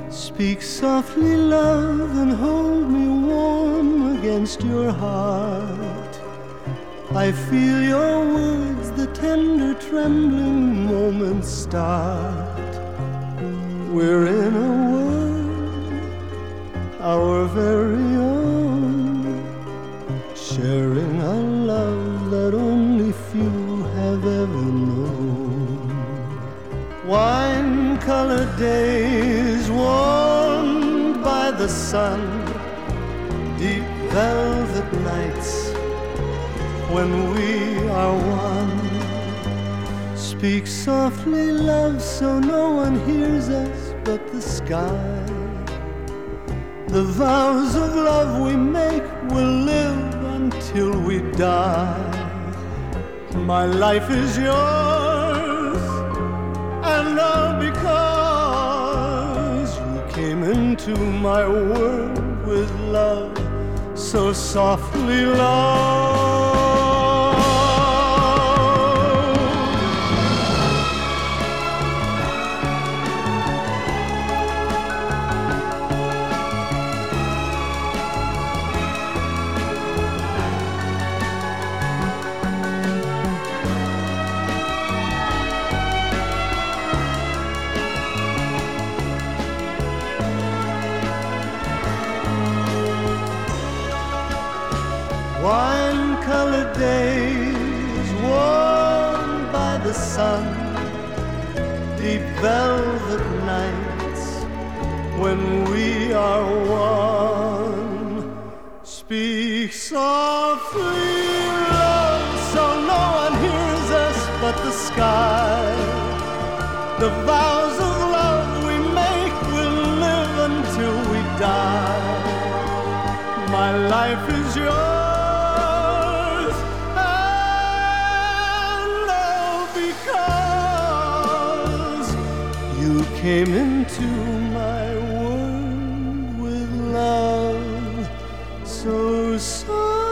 Speak softly, love, and hold me warm against your heart. I feel your words, the tender trembling moments start. We're in a world, our very own, sharing a love that only few have ever known. Wine-colored days warmed by the sun, deep velvet nights when we are one. Speak softly, love, so no one hears us but the sky. The vows of love we make will live until we die. My life is yours, and all because you came into my world with love, so softly, love. Wine-colored days warmed by the sun, deep velvet nights when we are one. Speak softly, love, so no one hears us but the sky. The vows of love we make will live until we die. My life is yours, you came into my world with love, so soft.